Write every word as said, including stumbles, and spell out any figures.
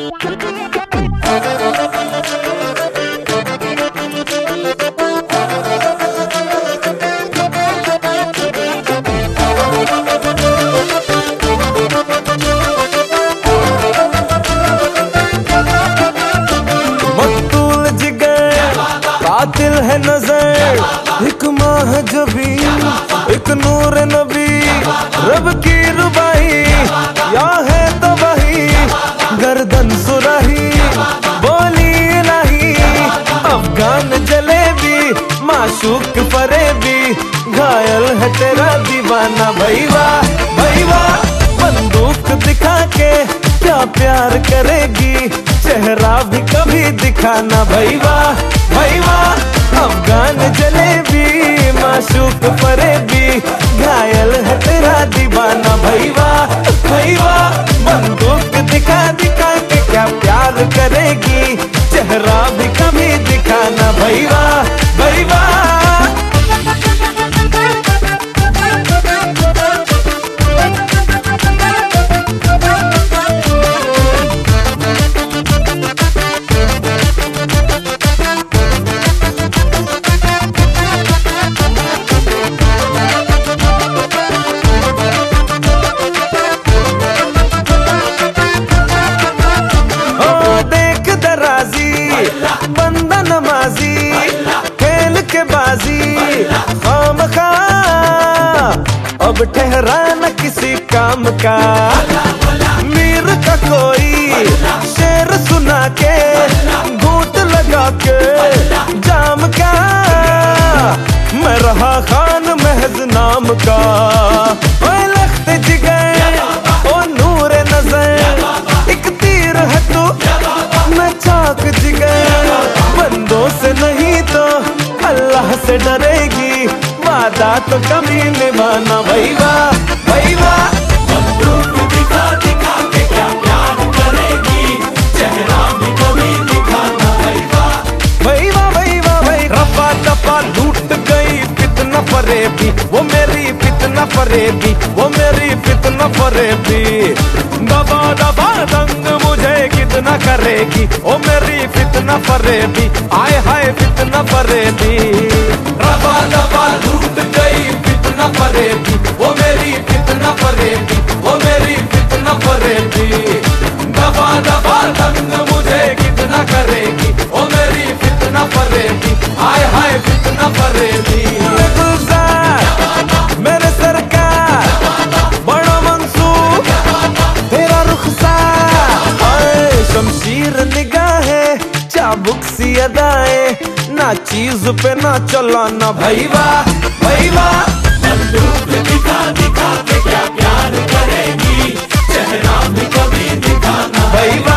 कातिल है नजर, एक माह जबी, एक नूर नबी, रब की रुबाई या है तो वही, गर्दन सुराही बोली इलाही, अफगान जलेबी माशूक फरेबी, घायल है तेरा दीवाना भैया भैया, बंदूक दिखा के क्या प्यार करेगी, चेहरा भी कभी दिखाना भैया भैया, अफगान जलेबी माशूक फरेबी, घायल है तेरा दीवाना भैया भैया, बंदूक दिखा दिखा के क्या प्यार करेगी, चेहरा भी कभी दिखाना भैया भैया। बंदा नमाजी खेल के बाजी खामखा, अब ठहरा न किसी काम का, मीर का कोई शेर सुना के घूंट लगा के जाम का, मैं रहा खान महज नाम का, ओ लख्त जिगर ओ नूर नजर, एक तीर है तू मैं चाक जिगर, बंदों से नहीं तो अल्लाह से डरेगी, वादा तो कभी निभाना भैया भैया, बंदूक दिखा दिखा के क्या प्यार करेगी, चेहरा भी कभी दिखाना भैया भैया भैया भैया, रफा दफा लूट गई फितना फरेबी, वो मेरी फितना फरेबी, वो मेरी फितना फरेबी, दबा दबा दंग मुझे कितना करेगी, ओ मेरी फितना फरेबी, आए हाय फितना फरेबी, रबा दबा लूट गई फितना फरेबी, वो मेरी फितना फरेबी, वो मेरी फितना फरेबी, दबा दबा दंग मुझे कितना करेगी, ओ मेरी फितना फरेबी, आए हाय फितना फरेबी। मेरे सरकार बड़ा मंसूर तेरा रुखसार, शमशीर निगाहें चाबुक सी अदाएं, ना चीज पे ना चलाना भैया भैया, बंदूक दिखा दिखा के क्या प्यार करेगी, चेहरा भी कभी दिखाना भैया।